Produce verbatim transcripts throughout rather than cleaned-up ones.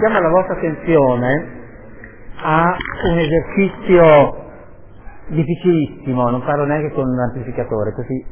richiamo la vostra attenzione a un esercizio difficilissimo, non parlo neanche con un amplificatore, così.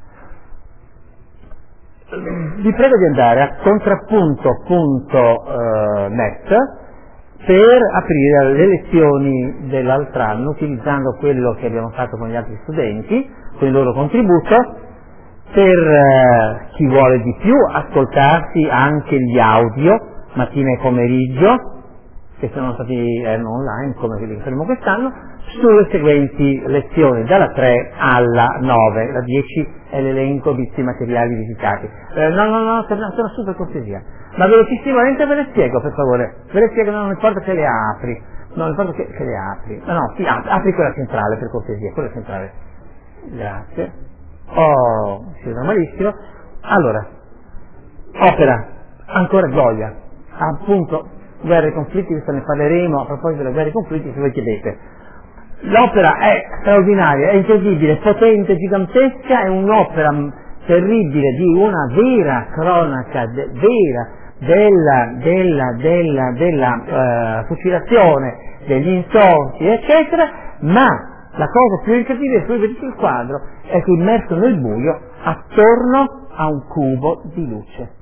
Vi prego di andare a contrappunto punto net per aprire le lezioni dell'altro anno utilizzando quello che abbiamo fatto con gli altri studenti, con il loro contributo, per eh, chi vuole di più ascoltarsi anche gli audio mattina e pomeriggio, che sono stati eh, online come quelli che faremo quest'anno, sulle seguenti lezioni dalla tre alla nove. La dieci è l'elenco di questi materiali visitati. Eh, no, no, no, sono, sono super cortesia. Ma velocissimamente ve le spiego, per favore. Ve le spiego, no, non importa che le apri. Non importa che, che le apri. No, no, sì, apri quella centrale, per cortesia, quella centrale. Grazie. Oh, si vede malissimo. Allora, opera, ancora Goya. Appunto, guerre e conflitti, questo ne parleremo a proposito delle guerre e conflitti, se voi chiedete. L'opera è straordinaria, è incredibile, potente, gigantesca, è un'opera terribile di una vera cronaca, de, vera, della, della, della, della uh, fucilazione, degli insorti, eccetera, ma la cosa più incredibile è che vedete il quadro, è che immerso nel buio attorno a un cubo di luce.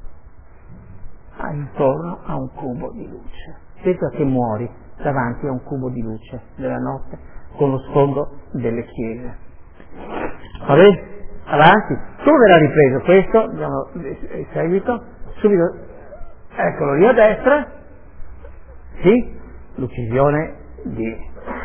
Intorno a un cubo di luce. Pensa che muori davanti a un cubo di luce della notte con lo sfondo delle chiese. Va bene? Avanti. Come verrà ripreso questo? Andiamo in seguito. Subito. Eccolo lì a destra. Sì? L'uccisione di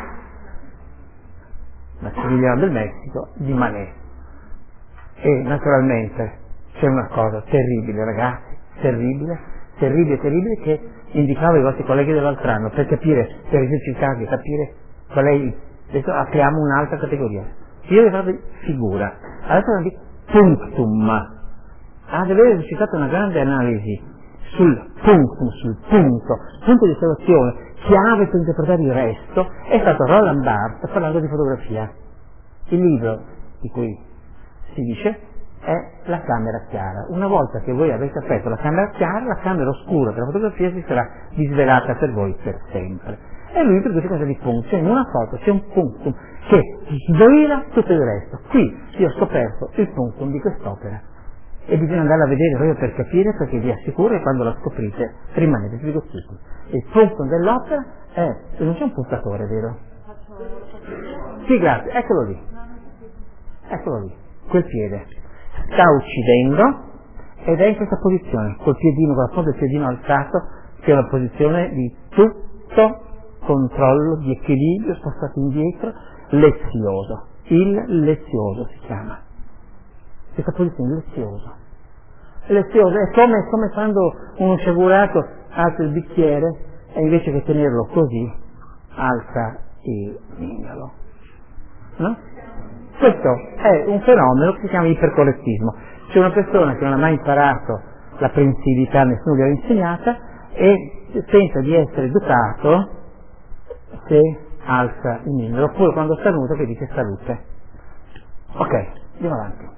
Maximiliano del Messico, di Manet. E naturalmente c'è una cosa terribile, ragazzi, terribile. terribile, terribile, che indicavo ai vostri colleghi dell'altro anno, per capire, per esercitarvi, capire qual è il... Adesso apriamo un'altra categoria. Io vi farvi figura, adesso vi punctum. Ah, deve aver esercitato una grande analisi sul punctum, sul punto, punto di osservazione, chiave per interpretare il resto, è stato Roland Barthes parlando di fotografia. Il libro di cui si dice è la camera chiara. Una volta che voi avete aperto la camera chiara, la camera oscura della fotografia si sarà disvelata per voi per sempre. E lui produce cosa di punto, cioè in una foto c'è un punctum che svela tutto il resto. Qui io ho scoperto il punctum di quest'opera e bisogna andare a vedere proprio per capire, perché vi assicuro che quando la scoprite rimanete sbigottiti. Il punctum dell'opera è, non c'è un puntatore, vero? Sì, grazie, eccolo lì. Eccolo lì, quel piede. Sta uccidendo ed è in questa posizione, col piedino, con la punta del piedino alzato, che è una posizione di tutto controllo, di equilibrio, spostato indietro, lezioso. Il lezioso si chiama. Questa posizione lezioso. Lezioso è come, come quando uno sciagurato alza il bicchiere e invece che tenerlo così, alza il mignolo. No? Questo è un fenomeno che si chiama ipercorrettismo. C'è una persona che non ha mai imparato la prensività, nessuno gli ha insegnata, e pensa di essere educato se alza il mignolo, oppure quando sta nudo che dice salute. Ok, andiamo avanti.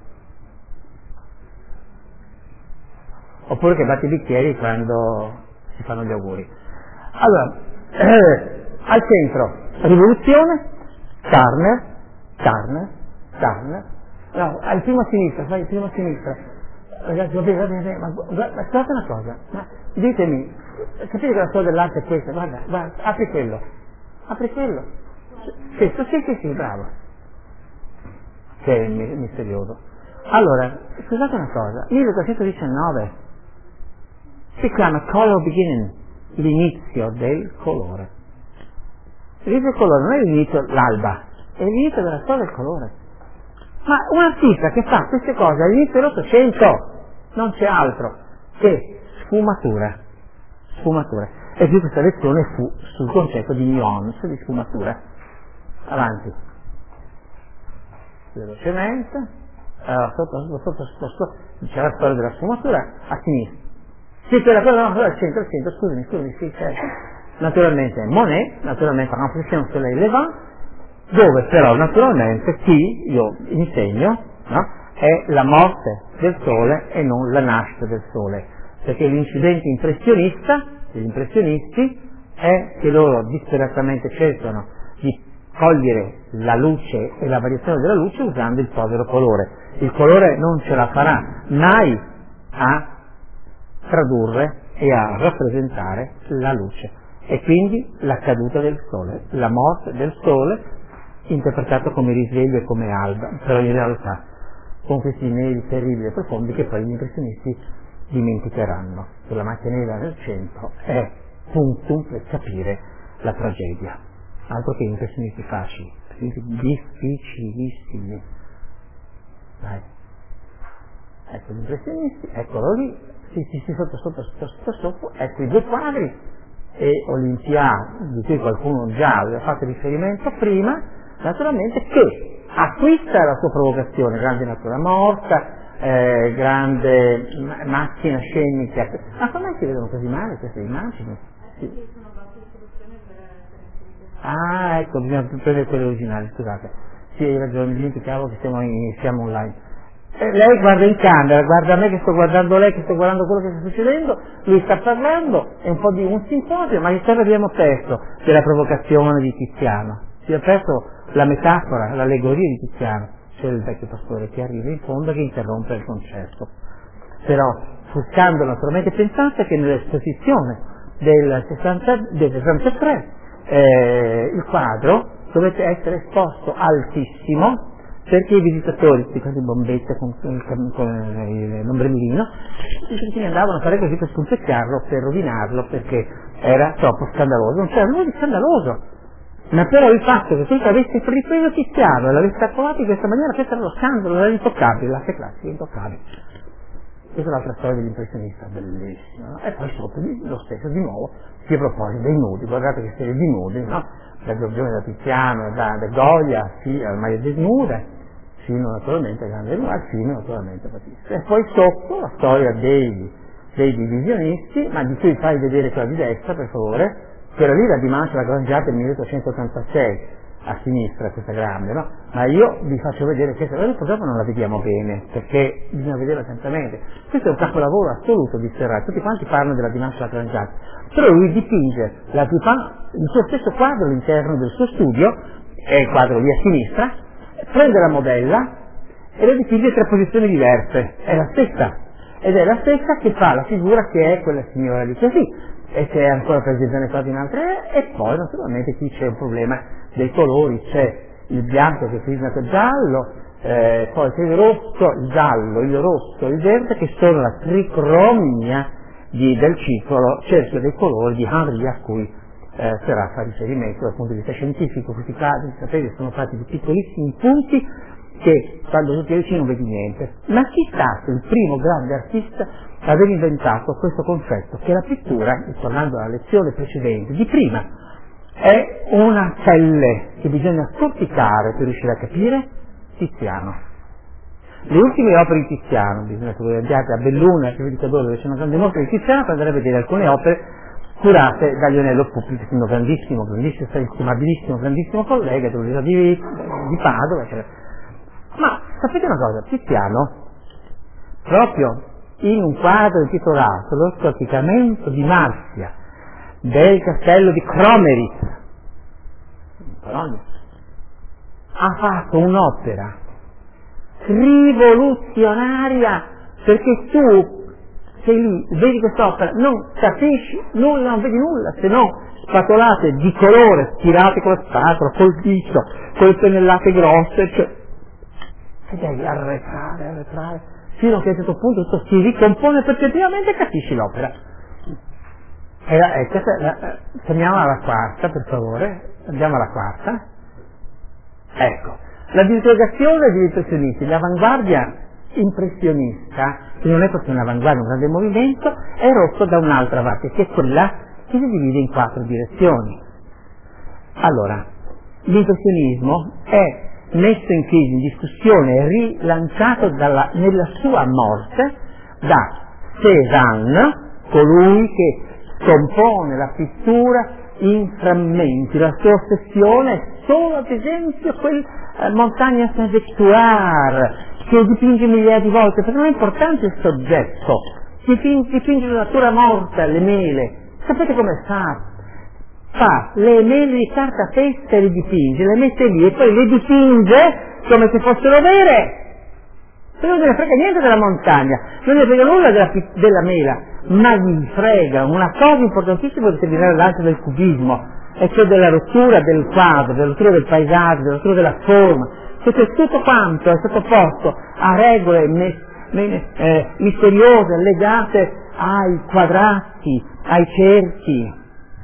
Oppure che batte i bicchieri quando si fanno gli auguri. Allora, eh, al centro, rivoluzione, Turner, Turner, Turner, no, al primo a sinistra, fai il primo a sinistra. Ragazzi, va bene, va bene, ma guardate una cosa, ma ditemi, capite che la storia dell'arte è questa? Guarda, guarda, apri quello, apri quello. Questo, sì, sì, sì, bravo. Che è misterioso. Allora, scusate una cosa, millequattrocentodiciannove si chiama Color Beginning, l'inizio del colore. L'inizio del colore non è l'inizio, l'alba, è l'inizio della storia del colore. Ma un artista che fa queste cose all'inizio dell'Ottocento, non c'è altro che sfumatura, sfumatura. E qui questa lezione fu sul concetto di nuance, di sfumatura. Avanti. Velocemente, allora, sotto, sotto, sotto, sotto, c'è la storia della sfumatura a sinistra. Sì, quella cosa no, al centro, al centro, scusami, scusami, sì, certo. Naturalmente Monet, naturalmente Impression sur les Levants, dove però naturalmente chi io insegno, no, è la morte del sole e non la nascita del sole, perché l'incidente impressionista degli impressionisti è che loro disperatamente cercano di cogliere la luce e la variazione della luce usando il povero colore. Il colore non ce la farà mai a tradurre e a rappresentare la luce, e quindi la caduta del sole, la morte del sole interpretato come risveglio e come alba, però in realtà con questi neri terribili e profondi che poi gli impressionisti dimenticheranno. Quella macchia nera nel centro è punctum per capire la tragedia, altro che impressionisti facili, difficilissimi. Dai. Ecco gli impressionisti, eccolo lì, sì, sì, sì, sotto, sotto, sotto, sotto, sotto, ecco i due quadri, e Olimpia, di cui qualcuno già aveva fatto riferimento prima, naturalmente, che acquista la sua provocazione, grande natura morta, eh, grande ma- macchina scenica. Ma come si vedono così male queste immagini? Sì. Ah, ecco, bisogna prendere quelle originali, scusate. Sì, hai ragione, mi dimenticavo che siamo, in, siamo online. Eh, lei guarda in camera, guarda me che sto guardando lei, che sto guardando quello che sta succedendo, lui sta parlando, è un po' di un simposio, ma che cosa abbiamo perso della provocazione di Tiziano? Si è perso la metafora, l'allegoria di Tiziano, c'è il vecchio pastore che arriva in fondo e che interrompe il concerto. Però, buscando naturalmente, pensate che nell'esposizione del, sessanta, del sessantatré eh, il quadro dovette essere esposto altissimo, perché i visitatori, questi quasi bombette con, con, con l'ombrellino, se ne andavano a fare così per spunzecchiarlo, per rovinarlo, perché era troppo scandaloso. Non c'era nulla di scandaloso, ma però il fatto che tu avessi ripreso Tiziano e l'avessi accolato in questa maniera, questo era lo scandalo, era intoccabile, l'arte classica intoccabile. Questa è l'altra storia dell'impressionista, bellissima. E poi sotto lo stesso di nuovo si propone dei nudi, guardate che serie di nudi, no? Da Giorgione, da Tiziano, da, da Goya, sì, ormai desnude, fino naturalmente a grande al fine naturalmente a Battista. E poi sotto la storia dei, dei divisionisti, ma di cui fai vedere quella di destra, per favore, quella lì la Dimanche la Grangiata del milleottocentottantasei, a sinistra questa grande, no? Ma io vi faccio vedere questa, però purtroppo non la vediamo bene, perché bisogna vederla attentamente. Questo è un capolavoro assoluto di Serrat, tutti quanti parlano della Dimanche la Grangiata, però lui dipinge la Dupin, il suo stesso quadro all'interno del suo studio, è il quadro lì a sinistra, prende la modella e lo dipinge in tre posizioni diverse, è la stessa, ed è la stessa che fa la figura che è quella signora lì così, e che è ancora presentato in altre, e poi naturalmente qui c'è un problema dei colori, c'è il bianco che è prismato giallo, eh, poi c'è il rosso, il giallo, il rosso, il verde, che sono la tricromia di, del ciclo cerchio dei colori di Henry, a cui eh, Serrat fa riferimento dal punto di vista scientifico. Questi quadri, sapete, sono fatti di piccolissimi punti che quando tu ti avvicini non vedi niente. Ma chi è stato il primo grande artista a aver inventato questo concetto? Che la pittura, tornando alla lezione precedente, di prima, è una pelle che bisogna scorticare per riuscire a capire? Tiziano. Le ultime opere di Tiziano, bisogna che voi andiate a Belluno, a Predicatore, dove c'è una grande mostra di Tiziano, per andare a vedere alcune opere curate da Lionello Puppi, che è un grandissimo, grandissimo, stimabilissimo, grandissimo collega dell'Università di, di Padova, eccetera. Ma sapete una cosa? Tiziano, proprio in un quadro intitolato Lo scorticamento di Marsia del castello di Kromeritz in Polonia, ha fatto un'opera rivoluzionaria, perché tu sei lì, vedi quest'opera, non capisci nulla, non vedi nulla se no spatolate di colore stirate con la spatola, col dito, con le pennellate grosse, cioè, e devi arretrare, arretrare fino a che a un certo punto tutto si ricompone perfettamente e capisci l'opera. E, e questa, la, torniamo alla quarta, per favore, andiamo alla quarta. Ecco, la disintegrazione degli impressionisti, l'avanguardia impressionista, che non è proprio un'avanguardia, un grande movimento, è rotto da un'altra parte, che è quella che si divide in quattro direzioni. Allora, l'impressionismo è messo in crisi, in discussione e rilanciato dalla, nella sua morte da Cézanne, colui che scompone la pittura in frammenti. La sua ossessione è solo, ad esempio, quel eh, Montagna Saint-Victoire che dipinge migliaia di volte, perché non è importante il soggetto, dipinge, dipinge la natura morta, le mele, Sapete come fa? Fa le mele di carta testa e le dipinge, le mette lì e poi le dipinge come se fossero vere. E non gliene frega niente della montagna, non gliene frega nulla della, della mela, ma gli frega una cosa importantissima per terminare l'arte del cubismo, e cioè della rottura del quadro, della rottura del paesaggio, della rottura della forma, perché tutto quanto è sottoposto a regole me, me, eh, misteriose, legate ai quadrati, ai cerchi,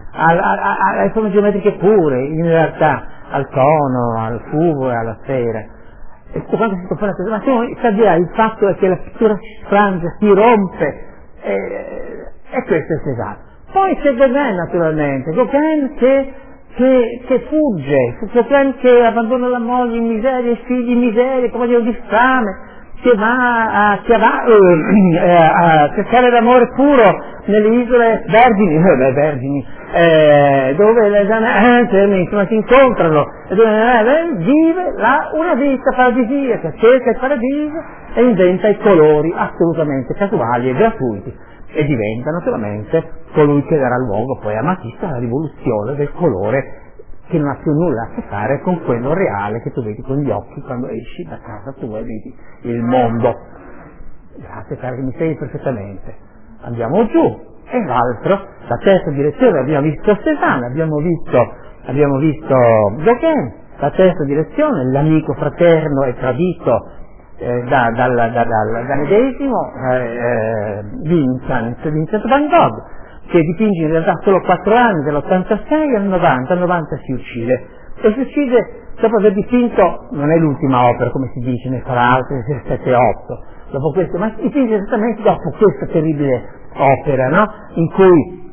alle forme geometriche pure, in realtà al cono, al cubo e alla sfera. E tutto quanto si sottopone a questo, ma se sta di là, il fatto è che la pittura si frange, si rompe, e, e questo è Cézanne. Poi c'è Gauguin naturalmente, Gauguin che, che, che fugge, Gauguin che abbandona la moglie in miseria, i figli in miseria, compagno di fame, che va a, che va, eh, a cercare l'amore puro nelle isole vergini, eh, vergini eh, dove le donne insomma si incontrano, e dove eh, vive là una vita paradisiaca, cerca il paradiso e inventa i colori assolutamente casuali e gratuiti, e diventa naturalmente colui che darà luogo poi a Matisse alla rivoluzione del colore, che non ha più nulla a che fare con quello reale che tu vedi con gli occhi quando esci da casa tua e vedi il mondo. Grazie caro che mi segui perfettamente. Andiamo giù, e l'altro, la terza direzione, abbiamo visto Cézanne, abbiamo visto, abbiamo visto Gauguin, la terza direzione, l'amico fraterno e tradito eh, da, dal, da, dal, da medesimo, eh, eh, Vincent, Vincent van Gogh, che dipinge in realtà solo quattro anni, dall'ottantasei al novanta, al novanta si uccide, e si uccide dopo aver dipinto, non è l'ultima opera come si dice, ne farà altre sette otto, dopo questo, ma si dipinge esattamente dopo questa terribile opera, no? In cui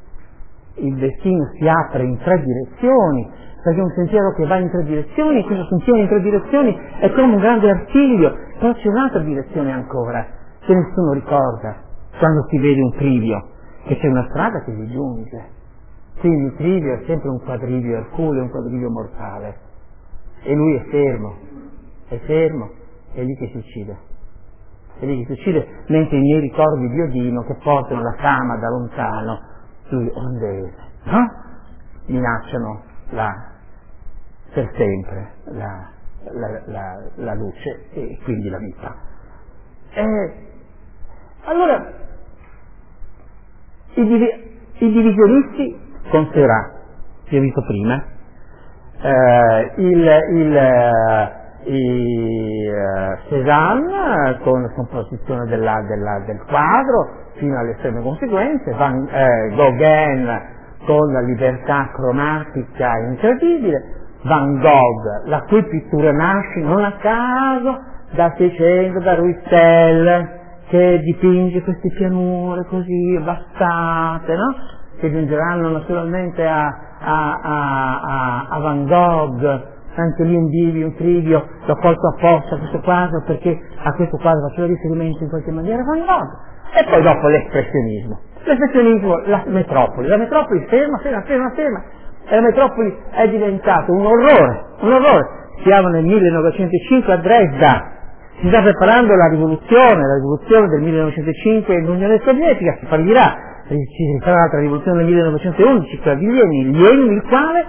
il destino si apre in tre direzioni, perché è un sentiero che va in tre direzioni, e questo sentiero in tre direzioni è come un grande artiglio, però c'è un'altra direzione ancora, che nessuno ricorda, quando si vede un trivio, che c'è una strada che vi giunge. Quindi il trivio è sempre un quadrivio erculeo, un quadrivio mortale, e lui è fermo, è fermo, è lì che si uccide, è lì che si uccide, mentre i miei ricordi di Odino che portano la fama da lontano, lui onde, no? Minacciano la, per sempre la, la, la, la luce e quindi la vita. E, allora, I, div- i divisionisti con Seurat, che ho visto prima, eh, il, il, eh, il eh, Cézanne con la composizione della, della, del quadro fino alle estreme conseguenze, Van, eh, Gauguin con la libertà cromatica incredibile, Van Gogh, la cui pittura nasce non a caso da Seicento, da Ruissel, che dipinge queste pianure così abbassate, no? Che giungeranno naturalmente a, a, a, a, a Van Gogh, anche lì un bivio, un trivio, l'ho colto apposta a questo quadro perché a questo quadro faceva riferimento in qualche maniera Van Gogh. E poi dopo l'espressionismo. L'espressionismo, la metropoli, la metropoli ferma, ferma, ferma, ferma, e la metropoli è diventato un orrore, un orrore. Siamo nel millenovecentocinque a Dresda. Si sta preparando la rivoluzione, la rivoluzione del millenovecentocinque in Unione Sovietica, si fallirà, ci sarà un'altra rivoluzione nel millenovecentoundici, quella di Lenin, Lenin il quale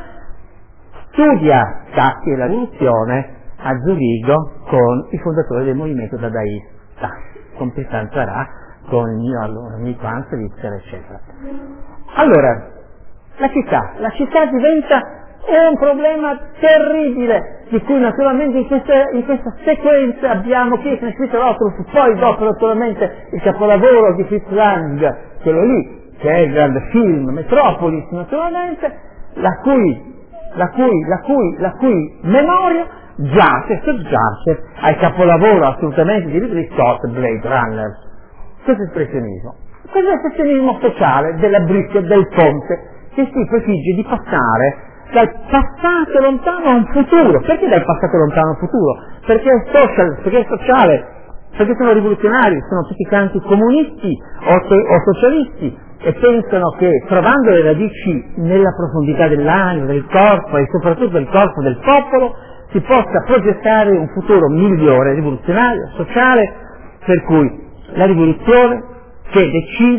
studia Sacchi e la rivoluzione a Zurigo con i fondatori del movimento dadaista, con Tristan Tzara, con il mio allora amico Hans Richter, eccetera. Allora, la città, la città diventa un problema terribile, di cui naturalmente in questa, in questa sequenza abbiamo chiesto scritto l'Otrus, poi dopo naturalmente il capolavoro di Fritz Lang, quello lì, che è il grande film Metropolis naturalmente, la cui, la cui, la cui, la cui memoria giace, soggiace al capolavoro assolutamente di Ridley Scott, Blade Runner. Questo è espressionismo. Questo è l'espressionismo sociale della bricca del ponte, che si prefigge di passare dal passato lontano a un futuro. Perché dal passato lontano a un futuro? Perché è social, perché è sociale, perché sono rivoluzionari, sono tutti quanti comunisti o, so, o socialisti, e pensano che trovando le radici nella profondità dell'anima, del corpo e soprattutto del corpo del popolo, si possa progettare un futuro migliore, rivoluzionario, sociale, per cui la rivoluzione che decide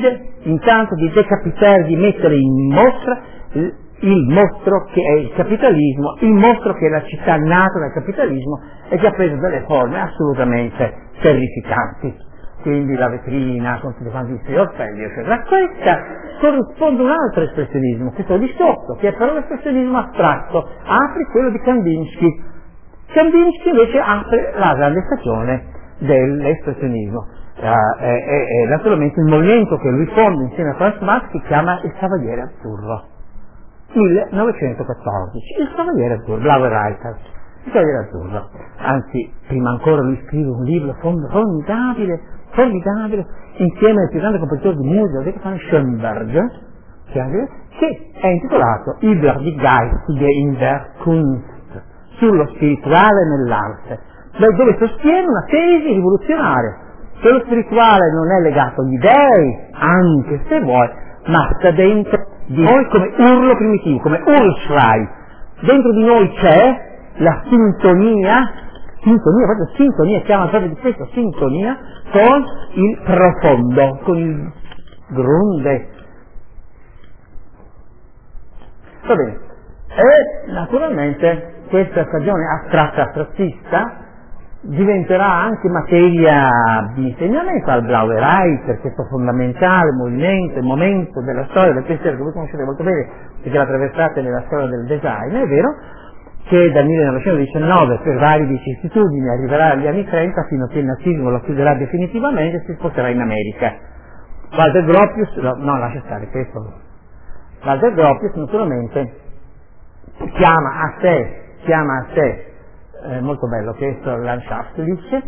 intanto di decapitare, di mettere in mostra il mostro che è il capitalismo, il mostro che è la città nata dal capitalismo e che ha preso delle forme assolutamente terrificanti. Quindi la vetrina con tutti quanti i suoi orpelli, eccetera. A questa corrisponde un altro espressionismo, che sto di sotto, che è però l'espressionismo astratto, apre quello di Kandinsky. Kandinsky invece apre la grande stagione dell'espressionismo. Uh, è, è, è naturalmente il movimento che lui fonda insieme a Franz Marc si chiama il Cavaliere Azzurro. millenovecentoquattordici, il Cavaliere Azzurro, Blaue Reiter, il Cavaliere Azzurro. Anzi, prima ancora lui scrive un libro formidabile, formidabile, insieme al più grande compositore di musica, che fa Schoenberg, che è intitolato Über die Geistige in der Kunst, sullo spirituale nell'arte, dove sostiene una tesi rivoluzionaria, che lo spirituale non è legato agli dèi, anche se vuoi, ma sta dentro di noi come urlo primitivo, come Urschrei. Dentro di noi c'è la sintonia, sintonia, proprio sintonia, chiama proprio di questo, sintonia con il profondo, con il Grunde. Va bene. E naturalmente questa stagione astratta astrattista diventerà anche materia di insegnamento al Blaue Reiter, questo fondamentale movimento, il momento della storia del pensiero che voi conoscete molto bene perché l'attraversate nella storia del design. È vero che dal millenovecentodiciannove per varie vicissitudini arriverà agli anni trenta fino a che il nazismo lo chiuderà definitivamente e si sposterà in America. Walter Gropius, no, no lascia stare questo, Walter Gropius naturalmente chiama a sé, chiama a sé Eh, molto bello questo Landschaftslicht, eh,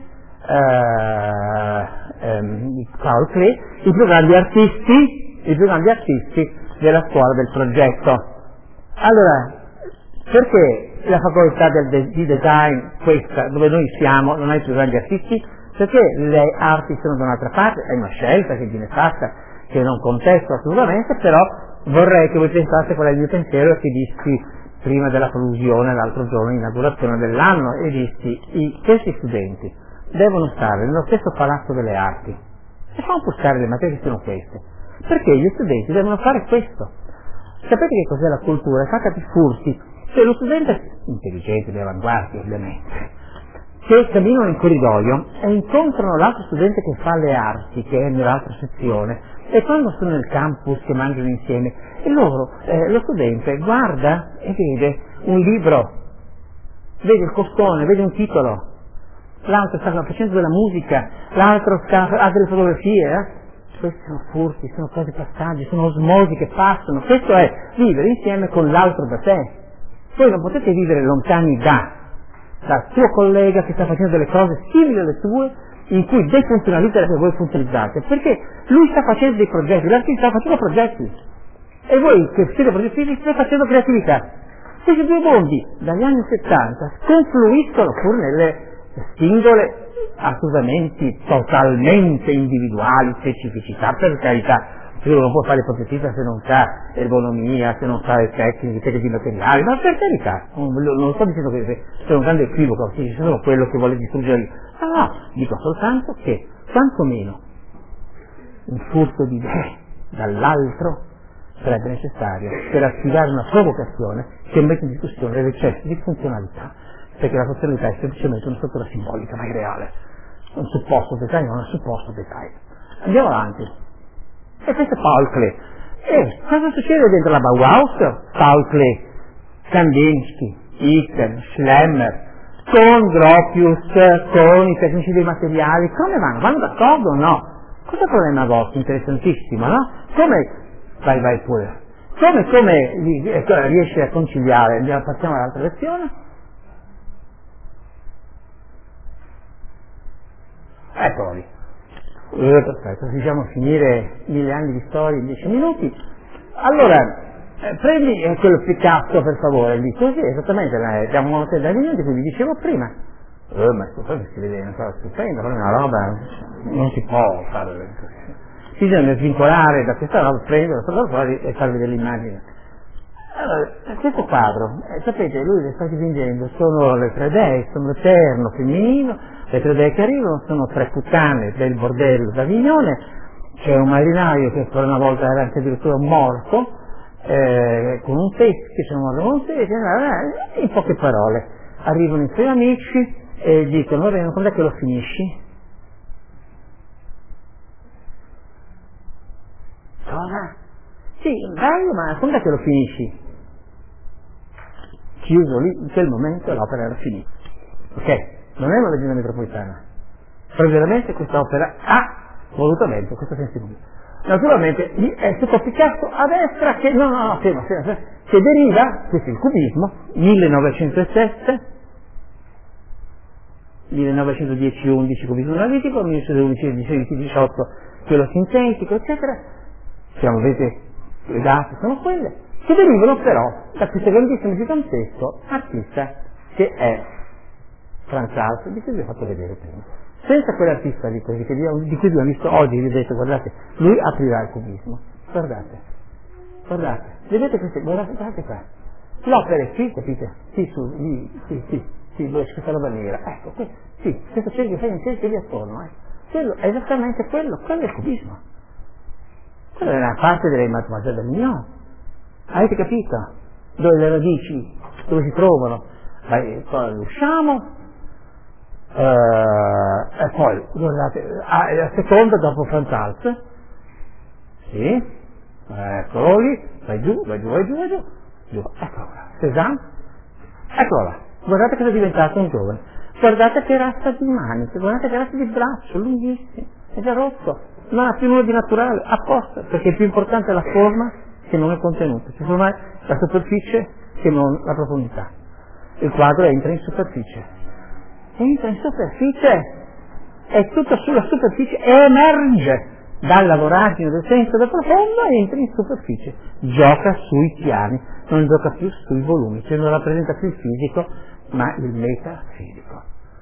ehm, Paul Klee, i più grandi artisti, i più grandi artisti della scuola del progetto. Allora, perché la facoltà del de- di design, questa dove noi siamo, non ha i più grandi artisti? Perché le arti sono da un'altra parte, è una scelta che viene fatta, che non contesto assolutamente, però vorrei che voi pensaste qual è il mio pensiero che dissi prima della collusione l'altro giorno in inaugurazione dell'anno e dissi i, questi studenti devono stare nello stesso palazzo delle arti e fanno pubblicare le materie che sono queste, perché gli studenti devono fare questo. Sapete che cos'è la cultura? È fatta di furti, cioè lo studente intelligente, di avanguardia ovviamente, che camminano in corridoio e incontrano l'altro studente che fa le arti, che è nell'altra sezione, e quando sono nel campus che mangiano insieme, e loro, eh, lo studente guarda e vede un libro, vede il costone, vede un titolo, l'altro sta facendo della musica, l'altro sta, ha delle fotografie, eh? Questi sono furti, sono cose passaggi, sono osmosi che passano, questo è vivere insieme con l'altro da te. Voi non potete vivere lontani da dal tuo collega che sta facendo delle cose simili alle tue, in cui defunzionalizza le voi funzionalizzate, perché lui sta facendo dei progetti, l'artista sta facendo progetti e voi che siete progettisti state facendo creatività. Questi due mondi dagli anni settanta confluiscono pur nelle singole assolutamente totalmente individuali specificità, per carità. Uno non può fare progettista se non sa ergonomia, se non sa le tecniche, tecniche materiali, ma per carità, non, non sto dicendo che c'è un grande equivoco, che sono quello che vuole distruggere. No, no, dico soltanto che quantomeno un furto di idee dall'altro sarebbe necessario per attivare una provocazione che mette in discussione l'eccesso di funzionalità, perché la funzionalità è semplicemente una struttura simbolica, ma è reale, un supposto design, non un supposto design. Andiamo avanti. E questo è Paul Klee. E cosa succede dentro la Bauhaus? Paul Klee, Kandinsky, Itten, Schlemmer, con Gropius, con i tecnici dei materiali, come vanno? Vanno d'accordo o no? Questo è il problema vostro, interessantissimo, no? Come, vai vai pure, come, come riesci a conciliare? Andiamo, passiamo all'altra lezione. Eccolo lì. Eh, perfetto, diciamo finire mille anni di storia in dieci minuti. Allora, eh, prendi eh, quello Picasso per favore, lì, così esattamente, eh, siamo una serie di minuti, come vi dicevo prima. Eh, ma stupendo, si vede una cosa stupenda, però è una roba, non si può fare così. Bisogna svincolare da questa roba, prendere, farlo fuori e farvi delle immagini. Allora, questo quadro, eh, sapete, lui le sta dipingendo, sono le tre dee, sono l'Eterno femminino, le tre dee che arrivano sono tre puttane del bordello d'Avignone, c'è un marinaio che per una volta era anche addirittura morto, eh, con un teschio, c'è un morto con un teschio, eh, in poche parole. Arrivano i suoi amici e dicono, va bene, quando è che lo finisci? Cosa? Sì, bello, ma quando è che lo finisci? Chiuso lì, in quel momento l'opera era finita. Ok? Non è una leggenda metropolitana. Però veramente questa opera ha volutamente questo senso di naturalmente è stato Picasso a destra che no no no fermo, fermo, fermo, che deriva, questo è il cubismo, millenovecentosette, millenovecentodieci undici cubismo analitico, millenovecentodiciannove diciotto quello sintetico, eccetera. Siamo, vedete, le date sono quelle, che derivano però da questo grandissimo gigantesco artista che è Franz Hals, di cui vi ho fatto vedere prima. Senza quell'artista di, così, che di, di cui abbiamo visto oggi, vi ho detto, guardate, lui aprirà il cubismo. Guardate, guardate, vedete queste, guardate, guardate qua. L'opera è qui, capite? Sì, su, lì, sì, sì, sì, dove c'è questa roba nera. Ecco, qui, sì, questo cerchio, fai un cerchio lì attorno, eh. Quello è esattamente quello, quello è il cubismo. Quella è una parte delle Mademoiselle del Mignon. Avete capito? Dove le radici, dove si trovano. Vai, poi usciamo. Uh, e poi guardate, ah, la seconda dopo Franz Hals, sì, eccolo lì, vai giù, vai giù, vai giù, vai giù, giù, eccolo là, Cézanne, eccolo là, guardate cosa è diventato un giovane, guardate che razza di maniche, guardate che razza di braccio, lunghissimo, è già rotto, non ha più nulla di naturale, apposta, perché il più importante è la forma che non è contenuta, cioè ormai la superficie che non la profondità, il quadro entra in superficie. Entra in superficie, è tutto sulla superficie, emerge dalla voragine del senso del profondo e entra in superficie, gioca sui piani, non gioca più sui volumi, cioè non rappresenta più il fisico ma il metafisico.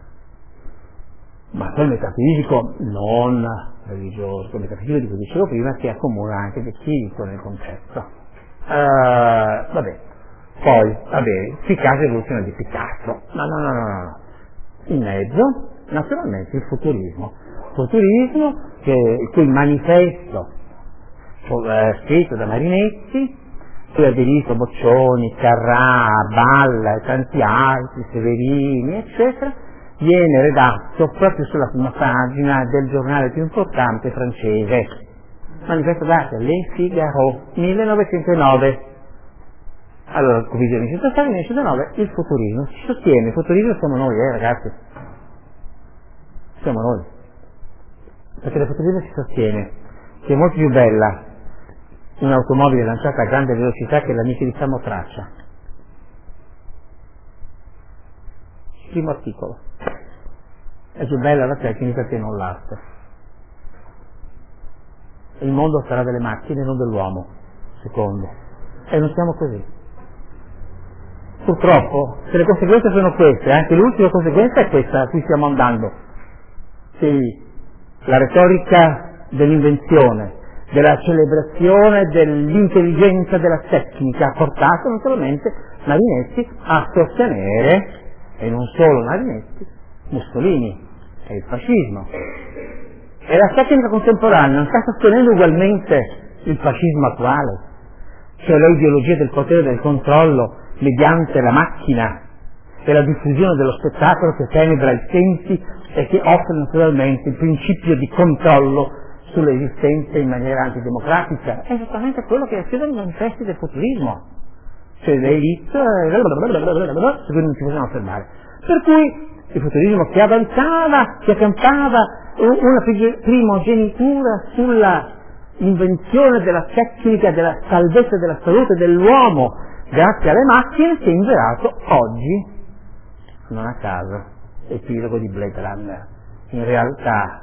Ma quel metafisico non religioso, quel metafisico di cui dicevo prima, che accomuna anche del chimico nel concetto. Uh, vabbè, poi, vabbè, Picasso è l'evoluzione di Picasso, no, no, no, no, no. In mezzo, naturalmente, il futurismo. Futurismo, che, il cui manifesto eh, scritto da Marinetti, cui ha aderito Boccioni, Carrà, Balla e tanti altri, Severini, eccetera, viene redatto proprio sulla prima pagina del giornale più importante francese, manifesto d'arte, Le Figaro, millenovecentonove. Allora, il cubismo millenovecentosei, millenovecentonove, il futurismo. Si sostiene, il futurismo siamo noi, eh ragazzi. Siamo noi. Perché il futurismo si sostiene che è molto più bella un'automobile lanciata a grande velocità che la mia di Samotraccia. Primo articolo. È più bella la tecnica che non l'arte. Il mondo sarà delle macchine, non dell'uomo. Secondo. E non siamo così. Purtroppo, se le conseguenze sono queste, anche l'ultima conseguenza è questa a cui stiamo andando. Sì, la retorica dell'invenzione, della celebrazione dell'intelligenza della tecnica ha portato naturalmente Marinetti a sostenere, e non solo Marinetti, Mussolini e il fascismo. E la tecnica contemporanea non sta sostenendo ugualmente il fascismo attuale, cioè l'ideologia del potere e del controllo mediante la macchina e la diffusione dello spettacolo che tenebra i sensi e che offre naturalmente il principio di controllo sull'esistenza in maniera antidemocratica. È esattamente quello che scrivono i manifesti del futurismo, cioè le elite su cui non si possono fermare. Per cui il futurismo che avanzava, che cantava una primogenitura sulla invenzione della tecnica, della salvezza della salute dell'uomo grazie alle macchine, si è inverato oggi, non a caso, epilogo di Blade Runner. In realtà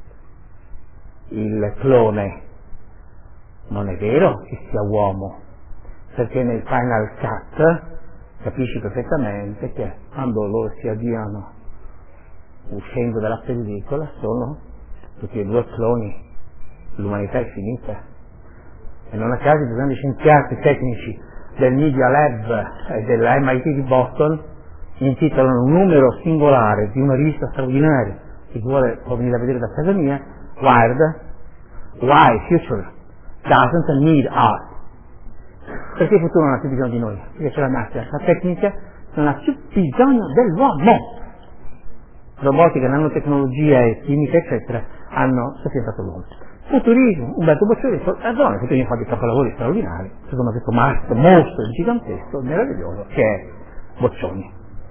il clone non è vero che sia uomo, perché nel Final Cut capisci perfettamente che quando loro si avviano uscendo dalla pellicola sono tutti e due cloni, l'umanità è finita. E non a caso i grandi scienziati tecnici del Media Lab e della M I T di Boston intitolano un numero singolare di una rivista straordinaria, chi vuole può venire a vedere da casa mia, Wired, Why future doesn't need us? Perché il futuro non ha più bisogno di noi? Perché c'è la macchina, la tecnica non ha più bisogno dell'uomo. Robotica, nanotecnologia e chimica, eccetera, hanno soppiantato l'uomo. Futurismo, Umberto Boccioni, ragione, che fa dei capolavori straordinari, secondo questo mastro, mostro gigantesco, meraviglioso, che è Boccioni.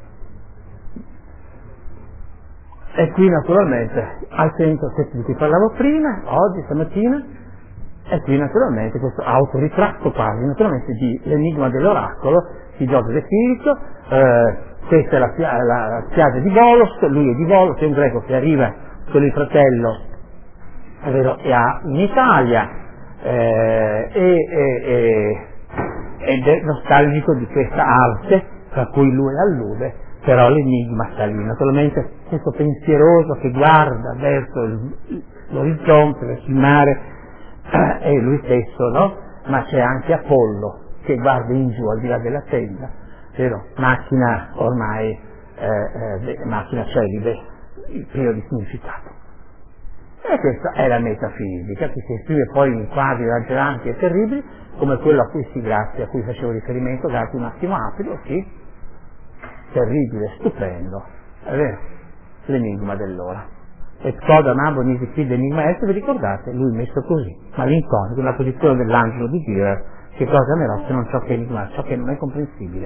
E qui naturalmente al centro questo di cui parlavo prima, oggi, stamattina, e qui naturalmente questo autoritratto quasi, naturalmente di l'enigma dell'oracolo di Giorgio De Chirico, eh, questa è la, la, la spiaggia di Volos, lui è di Volos, è un greco che arriva con il fratello, è vero, e ha in Italia, eh, e, e, e, ed è nostalgico di questa arte, tra cui lui allude, però l'enigma sta lì, naturalmente questo pensieroso che guarda verso il, l'orizzonte, verso il mare, è lui stesso, no? Ma c'è anche Apollo che guarda in giù al di là della tenda, vero? Macchina ormai, eh, eh, macchina celibe, il privo di significato. E questa è la metafisica che si esprime poi in quadri raggeranti e terribili, come quello a cui si grazie, a cui facevo riferimento, grazie un attimo apido, sì, terribile, stupendo, è vero? L'enigma dell'ora. E coda nabo nisi qui l'enigma est, vi ricordate? Lui messo così, malinconico, nella posizione dell'angelo di Dürer, che cosa amerò se non ciò che è enigma, ciò che non è comprensibile.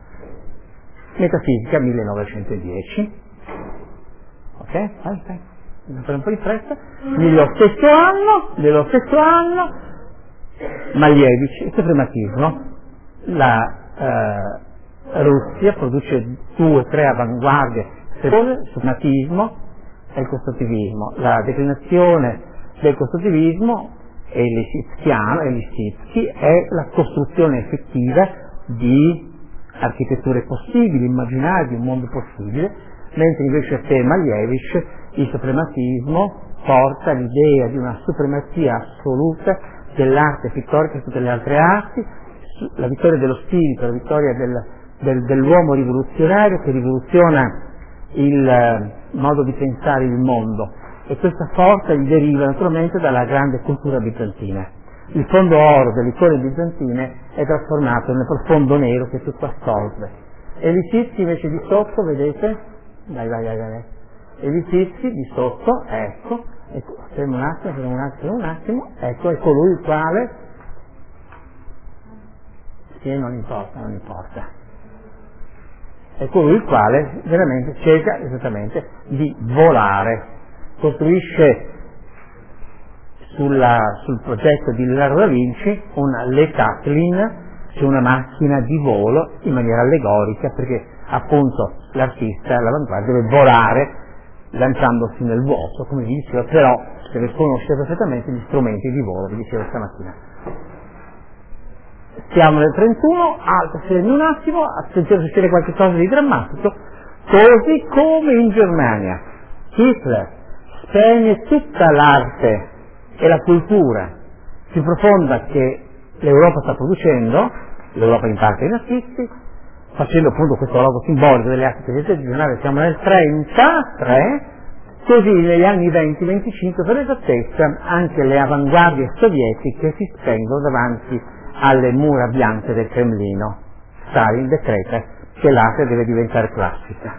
Metafisica millenovecentodieci, ok? Vai, vai. Per un po' di fretta, nello stesso anno, nello stesso anno, Malevich, il suprematismo, la eh, Russia produce due o tre avanguardie, il suprematismo e il costruttivismo, la declinazione del costruttivismo e l'Isitskiano e l'Isitsky è la costruzione effettiva di architetture possibili, immaginarie, di un mondo possibile, mentre invece per Malevich il suprematismo porta l'idea di una supremazia assoluta dell'arte pittorica su tutte le altre arti, la vittoria dello spirito, la vittoria del, del, dell'uomo rivoluzionario che rivoluziona il eh, modo di pensare il mondo, e questa forza gli deriva naturalmente dalla grande cultura bizantina. Il fondo oro delle icone bizantine è trasformato nel profondo nero che tutto assorbe. E Lissitzky invece di sotto, vedete? Vai, vai, vai, vai. E Lissitzky di sotto, ecco, ecco, fermo un attimo, fermo un attimo, un attimo, ecco, è colui il quale, sì, non importa, non importa, è colui il quale veramente cerca esattamente di volare, costruisce sulla, sul progetto di Leonardo da Vinci una Le Catlin, cioè una macchina di volo in maniera allegorica, perché appunto l'artista all'avanguardia deve volare lanciandosi nel vuoto, come vi dicevo, però deve conoscere perfettamente gli strumenti di volo, vi dicevo stamattina. Siamo nel trentuno, alto, fermi un attimo, attenzione a succedere qualche cosa di drammatico, così come in Germania Hitler spegne tutta l'arte e la cultura più profonda che l'Europa sta producendo, l'Europa in parte dei nazisti, facendo appunto questo logo simbolico delle arti tradizionali, siamo nel trentatré, così negli anni venti venticinque per esattezza anche le avanguardie sovietiche si spengono davanti alle mura bianche del Cremlino. Stalin decreta che l'arte deve diventare classica.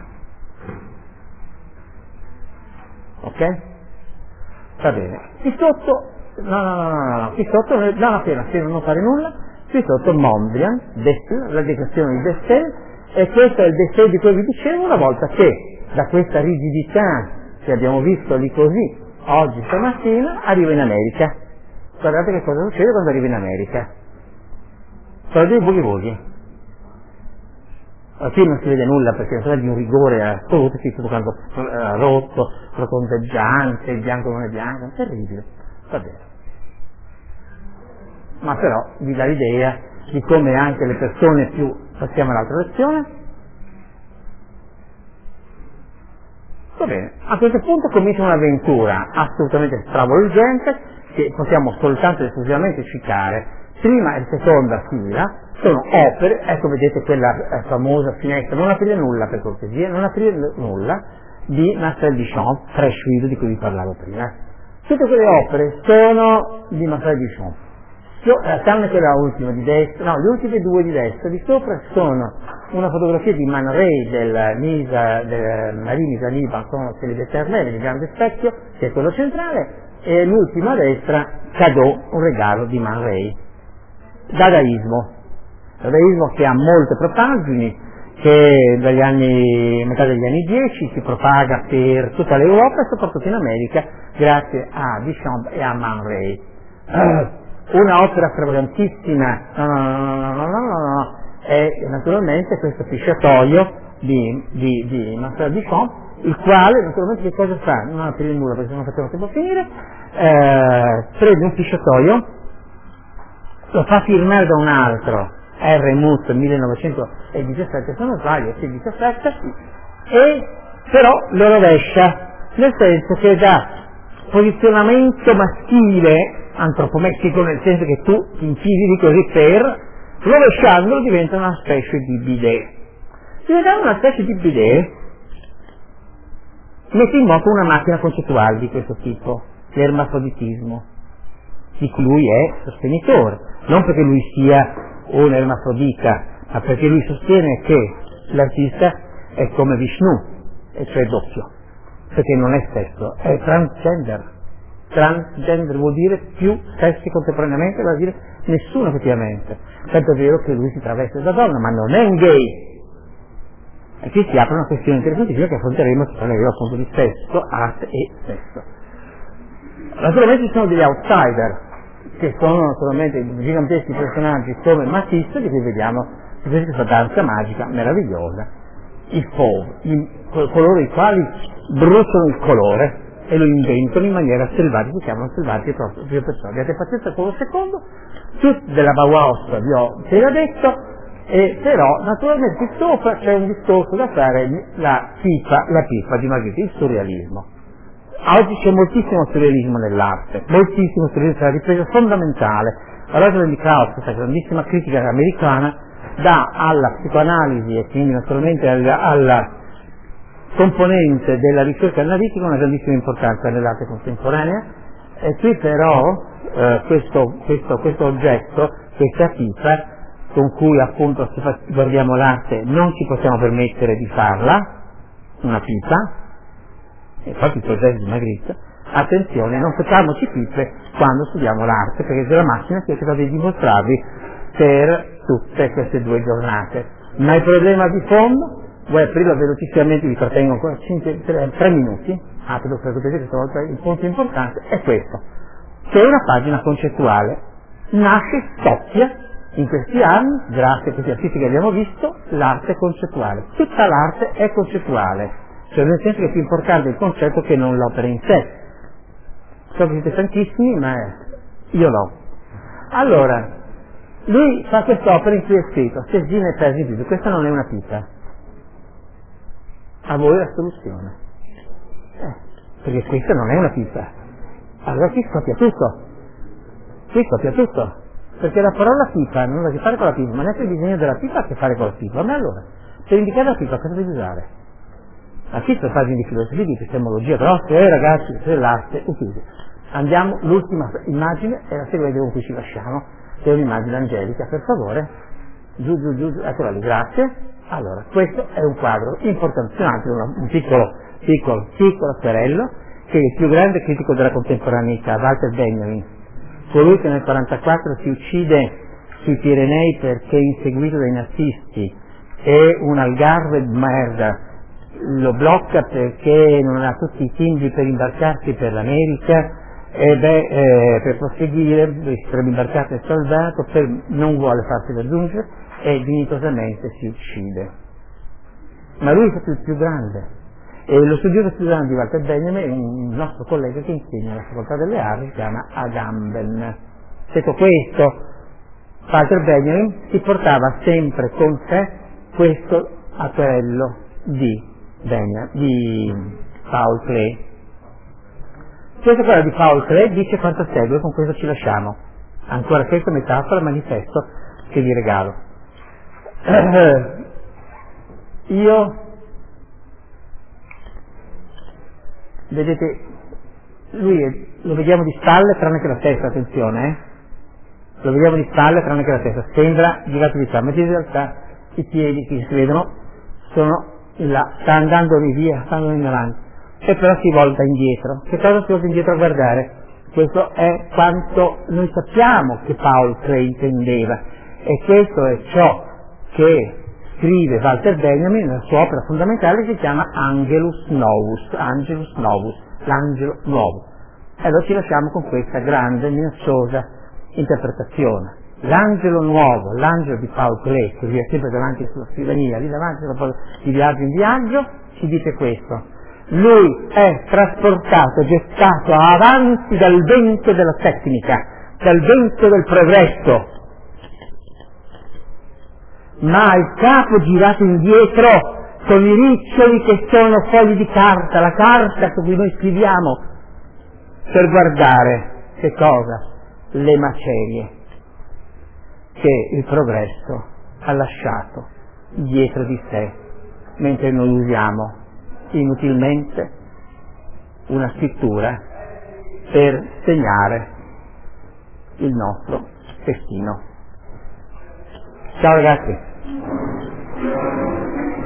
Ok? Va bene. Qui sotto, no, no, no, no, no, qui sotto, no, no, appena, se non fare nulla, qui sotto Mondrian, Destel, la dedicazione di Destel, e questo è il Destel di cui vi dicevo una volta che da questa rigidità che abbiamo visto lì così, oggi stamattina, arriva in America. Guardate che cosa succede quando arriva in America. Sono dei boogie boogie. Qui non si vede nulla perché è di un rigore assoluto, qui tutto quanto uh, rotto, rotondeggiante, il bianco non è bianco, è terribile. Va bene. Ma però vi dà l'idea di come anche le persone più... Passiamo all'altra lezione. Va bene, a questo punto comincia un'avventura assolutamente stravolgente che possiamo soltanto ed esclusivamente citare. Prima e seconda fila sono opere, ecco vedete quella eh, famosa finestra, non aprire nulla per cortesia, non aprire nulla, di Marcel Duchamp, Fresh Video di cui vi parlavo prima. Tutte quelle opere sono di Marcel Duchamp, tranne quella ultima di destra, no, le ultime due di destra, di sopra sono una fotografia di Man Ray del Misa, del Marie Misaniba con Céline Ternet, il grande specchio, che è quello centrale, e l'ultima a destra, Cadeau, un regalo di Man Ray. Dadaismo. Dadaismo che ha molte propagini, che dagli anni, metà degli anni dieci si propaga per tutta l'Europa e soprattutto in America grazie a Duchamp e a Man Ray. Una opera stravagantissima, no, no, no, no, no, no, no, è naturalmente questo pisciatoio di, di, di Marcel Duchamp, il quale naturalmente che cosa fa? Non ha per il nulla perché se non facciamo tempo a finire, eh, prende un pisciatoio, lo fa firmare da un altro, R. Muth millenovecentodiciassette se non sbaglio, sì, diciassette, e però lo rovescia, nel senso che da posizionamento maschile, antropomessico nel senso che tu ti infili così per, rovesciandolo diventa una specie di bidet. Diventando una specie di bidet, mette in moto una macchina concettuale di questo tipo, l'ermafroditismo, di cui lui è sostenitore, non perché lui sia un ermafrodita, ma perché lui sostiene che l'artista è come Vishnu, e cioè doppio, perché non è sesso, è transgender. Transgender vuol dire più sessi contemporaneamente, vuol dire nessuno effettivamente. Tanto è vero che lui si traveste da donna, ma non è un gay. E qui si apre una questione interessantissima che affronteremo, che parleremo appunto di sesso, arte e sesso. Naturalmente ci sono degli outsider, che sono naturalmente giganteschi personaggi come Matisse, di cui vediamo questa danza magica meravigliosa, i fauve, coloro i quali bruciano il colore e lo inventano in maniera selvatica, si chiamano selvaggi proprio persone. Abbiate pazienza con un secondo, tutti della Bauhaus vi ho appena detto, e però naturalmente qui sopra c'è un discorso da fare, la pipa, la pipa di Magritte, il surrealismo. Oggi c'è moltissimo surrealismo nell'arte, moltissimo surrealismo, è una ripresa fondamentale. La Rosa di Krauss, questa grandissima critica americana, dà alla psicoanalisi e quindi naturalmente alla, alla componente della ricerca analitica una grandissima importanza nell'arte contemporanea, e qui però eh, questo, questo, questo oggetto, questa pipa, con cui appunto se fa, guardiamo l'arte non ci possiamo permettere di farla, una pipa, e infatti il progetto di Magritte, attenzione, non facciamoci pippe quando studiamo l'arte, perché c'è la macchina che ho cercato di dimostrarvi per tutte queste due giornate. Ma il problema di fondo, vuoi aprirlo velocissimamente, vi trattengo ancora tre minuti, apro per vedere questa volta il punto importante, è questo. C'è una pagina concettuale, nasce, scoppia, in questi anni, grazie a questi artisti che abbiamo visto, l'arte concettuale. Tutta l'arte è concettuale, cioè nel senso che è più importante il concetto che non l'opera in sé. So che siete stanchissimi, ma io l'ho. Allora, lui fa quest'opera in cui è scritto, Cesine e Persi Viso, questa non è una pipa. A voi la soluzione. Eh, perché questa non è una pipa. Allora qui scoppia tutto. Qui scoppia tutto. Perché la parola pipa non ha a che fare con la pipa, ma neanche il disegno della pipa ha a che fare con la pipa. Ma allora, per indicare la pipa cosa devi usare? Ma qui sono pagine di filosofia, di epistemologia grosse, eh ragazzi, dell'arte, uccise. Andiamo, l'ultima immagine è la seguente con cui ci lasciamo, che è un'immagine angelica, per favore. Giù, giù, giù, eccola lì, grazie. Allora, questo è un quadro importante, un piccolo, piccolo, piccolo afferello, che è il più grande critico della contemporaneità, Walter Benjamin, colui che nel millenovecentoquarantaquattro si uccide sui Pirenei perché inseguito dai nazisti, e un Algarve di merda lo blocca perché non ha tutti i timbri per imbarcarsi per l'America, e beh, eh, per proseguire si sarebbe imbarcato e salvato, per, non vuole farsi raggiungere e dignitosamente si uccide. Ma lui è stato il più grande, e lo studioso più grande di Walter Benjamin è un nostro collega che insegna alla Facoltà delle Arti, si chiama Agamben. Detto questo, Walter Benjamin si portava sempre con sé questo apparello di, Benjamin, di Paul Klee. Questa cosa di Paul Klee dice quanto segue, con questo ci lasciamo. Ancora questa metafora, manifesto che vi regalo. Io, vedete, lui è, lo vediamo di spalle tranne che la testa, attenzione, eh? Lo vediamo di spalle tranne che la testa, sembra girato di qua, ma in realtà i piedi che si vedono sono in là, sta andando di via, sta andando in avanti, e però si volta indietro. Che cosa si volta indietro a guardare? Questo è quanto noi sappiamo che Paul Klee intendeva, e questo è ciò che scrive Walter Benjamin nella sua opera fondamentale che si chiama Angelus Novus, Angelus Novus, l'angelo nuovo. E allora ci lasciamo con questa grande, minacciosa interpretazione. L'angelo nuovo, l'angelo di Paul Klee, che vi è sempre davanti sulla scrivania, lì davanti, dopo di viaggio in viaggio, ci dice questo: lui è trasportato, gettato avanti dal vento della tecnica, dal vento del progresso, ma ha il capo girato indietro con i riccioli che sono fogli di carta, la carta su cui noi scriviamo, per guardare che cosa? Le macerie che il progresso ha lasciato dietro di sé, mentre noi usiamo inutilmente una scrittura per segnare il nostro destino. Ciao ragazzi.